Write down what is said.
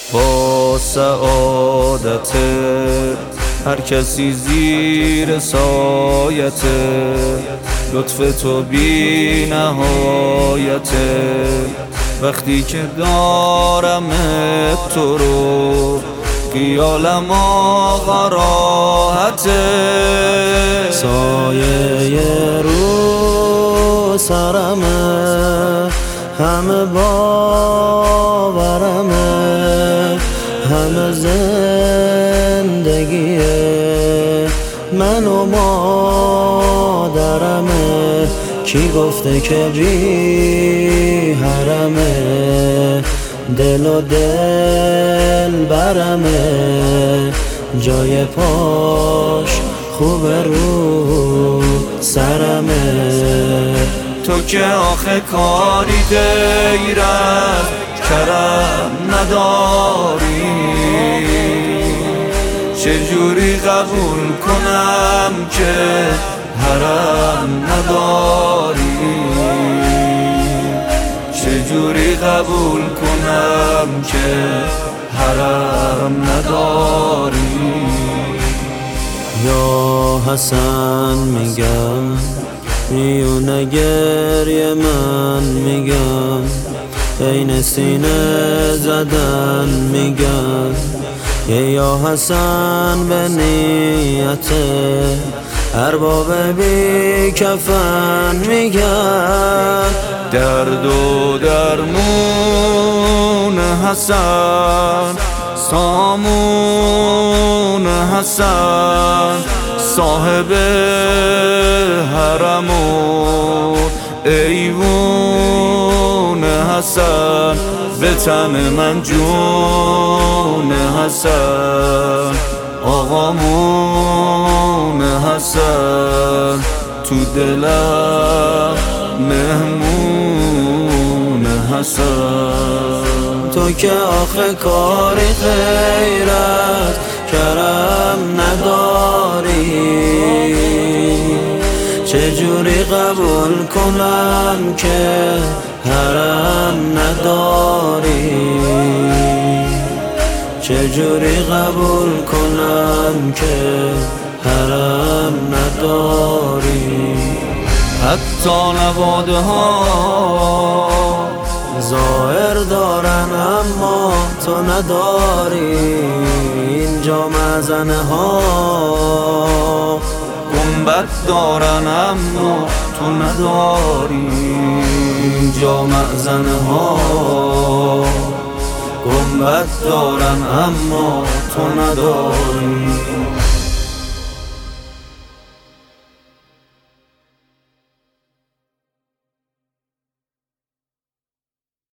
با سعادت هر کسی زیر سایت لطف تو بی نهایت. وقتی که دارم تو رو خیالم آقا راحته. سایه رو سرمه، همه باورمه، همه زندگی من و مادرمه. کی گفته که بی حرمه، دل و دل برمه، جای پاش خوب رو سرمه. تو که آخه کاری غیر از کرم نداری، چجوری قبول کنم که حرم نداری؟ چجوری قبول کنم که حرم نداری؟ یا حسن میگم، میونه گریه من میگم، بین سینه زدن میگم. یا حسن به نیت ارباب بی کفن میگم. درد و درمون حسن، سامون حسن، صاحب حرم و ایوون حسن، به تن من جون حسن، آقامون حسن، تو دلم مهمون حسن. تو که آخه کاری غیر از کرم نداری، چجوری قبول کنم که حرم نداری؟ چجوری قبول کنم که حرم نداری؟ حتی نواده ها ظاهر دارن اما تو نداری. اینجا مزنه ها گنبد دارن اما تو نداری. اینجا مزنه ها گنبد دارن اما تو نداری.